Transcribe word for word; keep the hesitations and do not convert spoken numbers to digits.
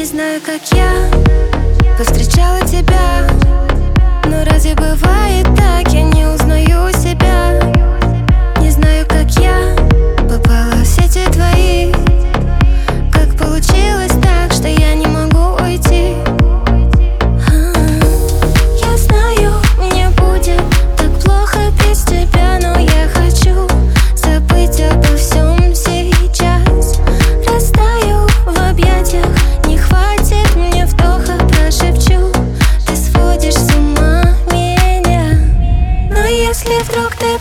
Не знаю, как я повстречала тебя, но разве бывает так? Я не узнаю себя. Не знаю, как я попала в сети твои. Как получилось так, что я не могу уйти? Я знаю, мне будет так плохо без тебя, но я хочу забыть обо всем сейчас. Растаю в объятиях, не хватит мне вдоха, прошепчу, ты сводишь с ума меня. Но если вдруг ты